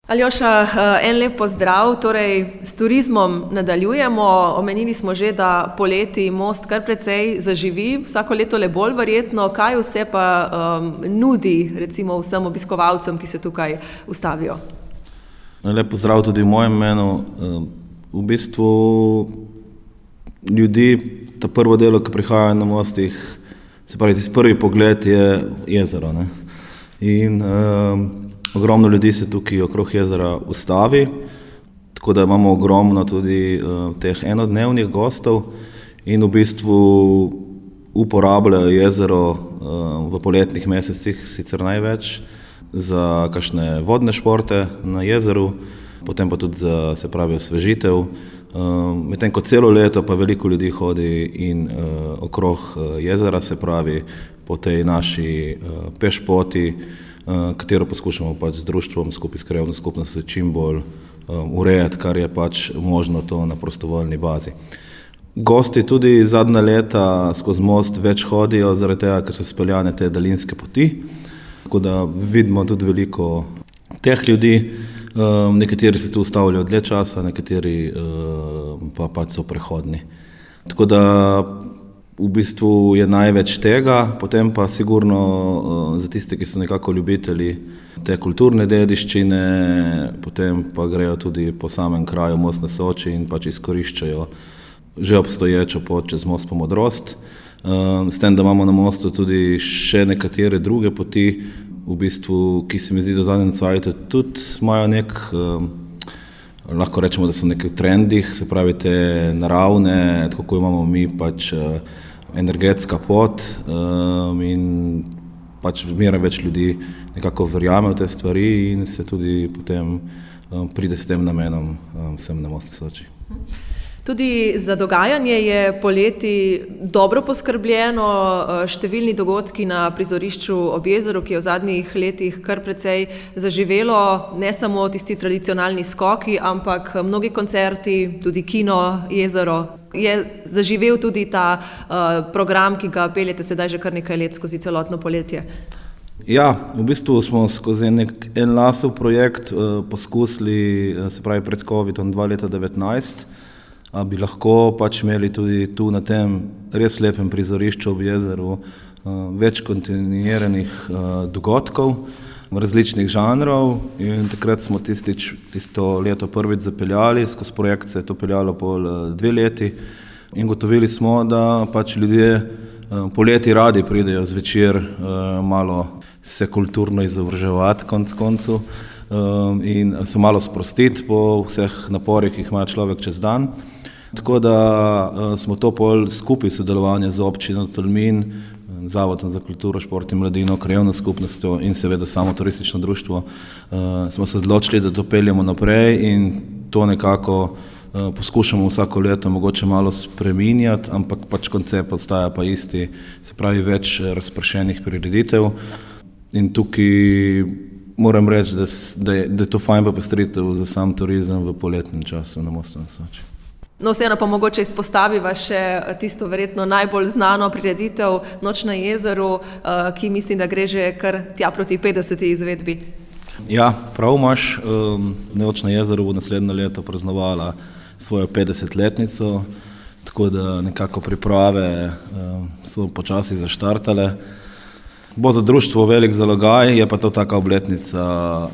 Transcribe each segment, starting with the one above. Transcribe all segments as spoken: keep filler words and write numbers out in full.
Aljoša, en lep pozdrav, torej s turizmom nadaljujemo, omenili smo že, da poleti most kar precej zaživi, vsako leto le bolj verjetno, kaj vse pa um, nudi recimo vsem obiskovalcem, ki se tukaj ustavijo? Lep pozdrav tudi v mojem imenu. V bistvu ljudi, ta prvo delo, ki prihajajo na mostih, se pravi, tisti prvi pogled je jezero, ne? In um, ogromno ljudi se tukaj okrog jezera ustavi, tako da imamo ogromno tudi uh, teh enodnevnih gostov in v bistvu uporabljajo jezero uh, v poletnih mesecih sicer največ za kakšne vodne športe na jezeru, potem pa tudi za, se pravi, osvežitev. Uh, medtem ko celo leto pa veliko ljudi hodi in uh, okrog uh, jezera, se pravi, po tej naši uh, pešpoti, katero poskušamo pač z društvom, skupaj s krajevno skupnostjo čim bolj um, urejati, kar je pač možno to na prostovoljni bazi. Gosti tudi zadnja leta skozi most več hodijo, zaradi tega, ker so speljane te daljinske poti, tako da vidimo tudi veliko teh ljudi, um, nekateri se tu ustavljajo dlje časa, nekateri um, pa pač so prehodni. Tako da v bistvu je največ tega, potem pa sigurno uh, za tiste, ki so nekako ljubitelji te kulturne dediščine, potem pa grejo tudi po samem kraju Most na Soči in pač izkoriščajo že obstoječo pot čez most po Modrost. Uh, s tem, da imamo na mostu tudi še nekatere druge poti, v bistvu, ki se mi zdi do zadnjem cajtu tudi imajo nek, uh, lahko rečemo, da so neki v trendih, se pravi te naravne, tako kot imamo mi pač uh, energetska pot um, in pač zmeraj več ljudi nekako verjame v te stvari in se tudi potem um, pride s tem namenom um, sem na Most na Soči. Tudi za dogajanje je poleti dobro poskrbljeno, številni dogodki na prizorišču ob jezeru, ki je v zadnjih letih kar precej zaživelo, ne samo tisti tradicionalni skoki, ampak mnogi koncerti, tudi kino, jezero. Je zaživel tudi ta uh, program, ki ga peljete sedaj že kar nekaj let skozi celotno poletje? Ja, v bistvu smo skozi nek en lasov projekt uh, poskusili, se pravi pred covidom dva leta devetnajst, a bi lahko pač imeli tudi tu na tem res lepem prizorišču ob jezeru uh, več kontinuiranih uh, dogodkov različnih žanrov in takrat smo tistič, tisto leto prvič zapeljali, skozi projekt se je to peljalo pol uh, dve leti in gotovili smo, da pač ljudje uh, poleti radi pridejo zvečer uh, malo se kulturno izobraževati konc koncu um, in se malo sprostiti po vseh naporih, ki jih ima človek čez dan. Tako da uh, smo to pol skupaj sodelovanje z občino Tolmin, Zavodom za kulturo, šport in mladino, krajevno skupnostjo in seveda samo turistično društvo, uh, smo se odločili, da to peljemo naprej in to nekako uh, poskušamo vsako leto mogoče malo spreminjati, ampak pač koncept ostaja pa isti, se pravi več razpršenih prireditev in tukaj moram reči, da, da, je, da je to fajn pa postritev za sam turizem v poletnem času na Mostu na Soči. No, vseeno pa mogoče izpostaviva še tisto verjetno najbolj znano prireditev Noč na jezeru, ki mislim, da gre že kar tja proti petdeseti izvedbi. Ja, prav imaš. Noč na jezeru bo naslednje leto praznovala svojo petdesetletnico, tako da nekako priprave so počasi zaštartale. Bo za društvo velik zalogaj, je pa to taka obletnica,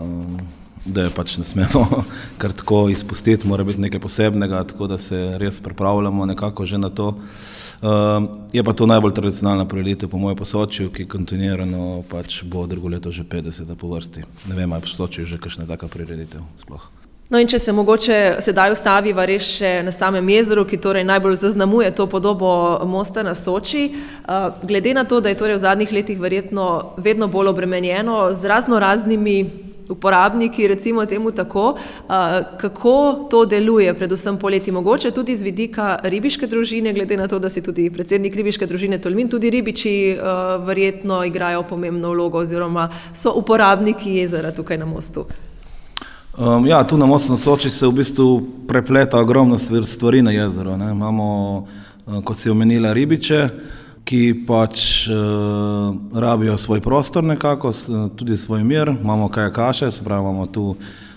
da je pač ne smemo kar tako izpustiti, mora biti nekaj posebnega, tako da se res pripravljamo nekako že na to. Uh, je pa to najbolj tradicionalna prireditev po mojem Posočju, ki kontinuirano pač bo drugo leto že petdeseta po vrsti. Ne vem, ali je Posočju že kakšna taka prireditev sploh. No in če se mogoče sedaj ustaviva res še na samem jezeru, ki torej najbolj zaznamuje to podobo Mosta na Soči, uh, glede na to, da je torej v zadnjih letih verjetno vedno bolj obremenjeno z razno raznimi uporabniki, recimo temu tako, kako to deluje, predvsem poleti, mogoče tudi z vidika ribiške družine, glede na to, da si tudi predsednik ribiške družine Tolmin, tudi ribiči verjetno igrajo pomembno vlogo oziroma so uporabniki jezera tukaj na mostu. Um, ja, tu na Mostu na Soči se v bistvu prepleta ogromno stvari na jezeru, ne. Imamo, kot si omenila, ribiče, ki pač uh, rabijo svoj prostor nekako, tudi svoj mir, imamo kajakaše, se pravi, imamo tu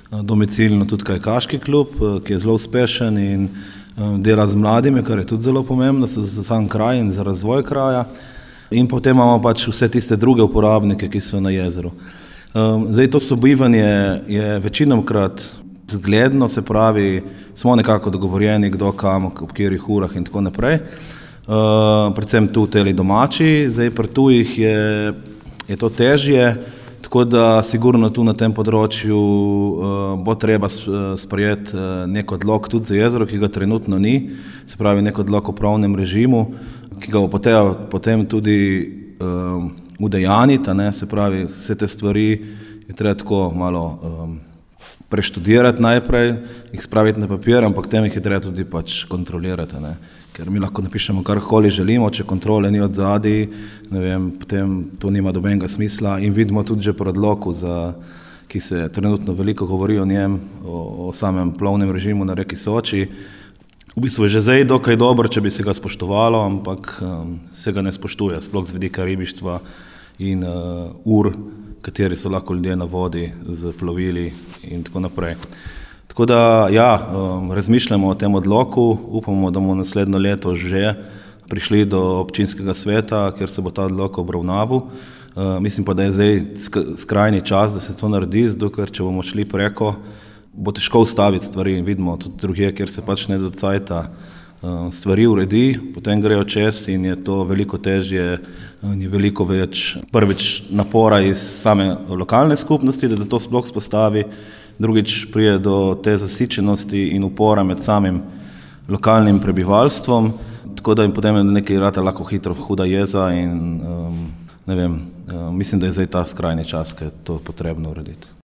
domicilno tudi kajakaški klub, ki je zelo uspešen in dela z mladimi, kar je tudi zelo pomembno za sam kraj in za razvoj kraja. In potem imamo pač vse tiste druge uporabnike, ki so na jezeru. Zdaj to sobivanje je večinokrat zgledno, se pravi, smo nekako dogovorjeni, kdo kam, ob katerih urah in tako naprej. Predvsem tu teli domači, zdaj pri tujih je, je to težje, tako da sigurno tu na tem področju bo treba sprejeti nek odlok tudi za jezero, ki ga trenutno ni, se pravi nek odlok o pravnem režimu, ki ga bo potem tudi udejaniti, se pravi vse te stvari je treba tako malo preštudirati najprej, jih spraviti na papir, ampak tem jih je treba tudi pač kontrolirati, ne? Ker mi lahko napišemo karkoli želimo, če kontrole ni od zadaj, ne vem, potem to nima dobenega smisla in vidimo tudi že po odloku, za, ki se trenutno veliko govori o njem, o, o samem plovnem režimu na reki Soči. V bistvu je že zdaj dokaj dobro, če bi se ga spoštovalo, ampak um, se ga ne spoštuje, sploh z vidika ribištva in uh, ur, kateri so lahko ljudje na vodi z plovili in tako naprej. Tako da, ja, um, razmišljamo o tem odloku, upamo, da bomo naslednjo leto že prišli do občinskega sveta, kjer se bo ta odlok obravnaval. Uh, mislim pa, da je zdaj skrajni čas, da se to naredi, zato ker če bomo šli preko, bo težko ustaviti stvari in vidimo tudi drugje, kjer se pač ne do cajta uh, stvari uredi, potem grejo čez in je to veliko težje, in je veliko več prvič napora iz same lokalne skupnosti, da to sploh spostavi, drugič prije do te zasičenosti in upora med samim lokalnim prebivalstvom, tako da jim potem nekaj rata lahko hitro huda jeza in um, ne vem, um, mislim, da je zdaj ta skrajni čas, ki je to potrebno urediti.